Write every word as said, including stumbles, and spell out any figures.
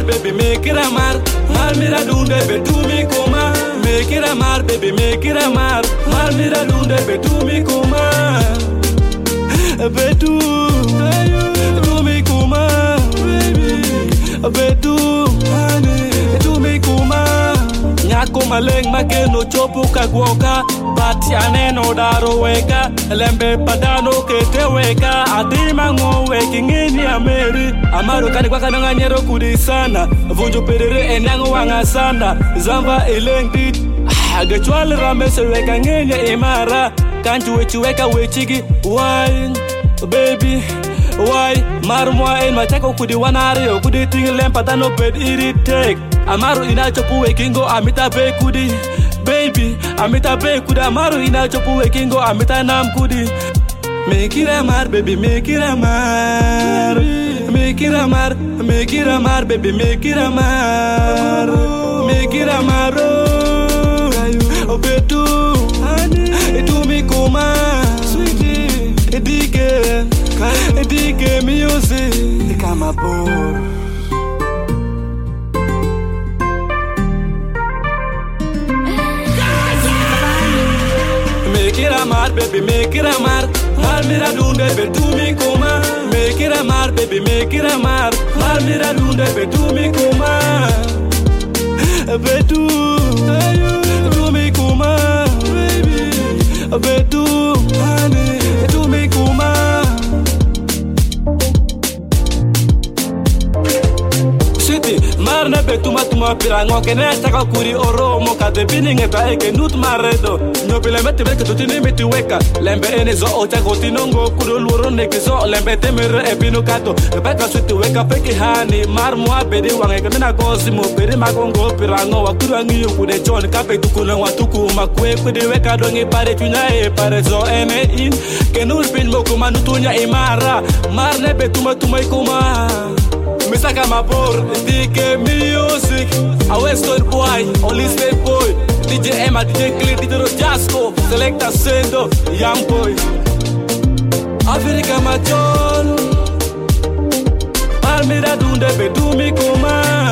mar, baby, make it a mar. Mar mira dunde be tu mi kuma. Make it a mar, baby, make it a mar. Mar mira dunde be tu mi kuma. Be tu, tu mi kuma, baby. Be tu, honey, tu mi kuma. Nyako maleng makeno chopu kagwoka. Bati aneno daro weka. Lembe padano kete weka. Atima ngo weki ngini ameri. Amaro kani kwa kananga nyero kudi sana. Vunjo perere enyango wanga sana. Zamba eleng dit. Agachwal ramese weka ngini imara. Kanchu wechi weka wechigi. Wine, baby. Why? Marmwa en machako kudi wanario. Kudi ting lempadano bed irritate. Amaru ina chopu wekingo amita be kudi. Baby, amita be kudi. Amaru ina chopu wekingo amita nam kudi. Make it a mar, baby, make it a mar. Make it a mar, make it a mar, baby, make it a mar. Make it a mar, oh, betu, etu mi kuma, sweetie, edike, edike music, kama bor. Make it a mar, baby, make it a mar. Mar mira dunde be tu mi kuma. Make it a mar, baby, make it a mar. Mar mira dunde be tu mi kuma. Be tu, tu mi kuma, baby. Be tu, honey, tu mi kuma. City, mar na be tuma tuma pirango kene taka kuri oro mo ka de bininge ta eke nut maredo. No pile mette mette tutti ne metti weka. Lembe ene zo o tako tinongo kuro luro neke zo lembe temere e binu kato. Beka suti weka peki hani mar moa bedi wange kena gosi mo bedi magongo pirango wa kuru angi kude chon kape tukuna wa tuku makwe kude weka dongi pare tunya e pare zo ene in kenul pin mo kuma nutunya imara mar ne be tuma tuma ikuma. Misaka mabor, D K music, a Western boy, only state boy, D J Emma, D J Clean, D J Rojasco, Selecta Sendo, young boy. Africa Major, Palmira dunde be du mi kuma.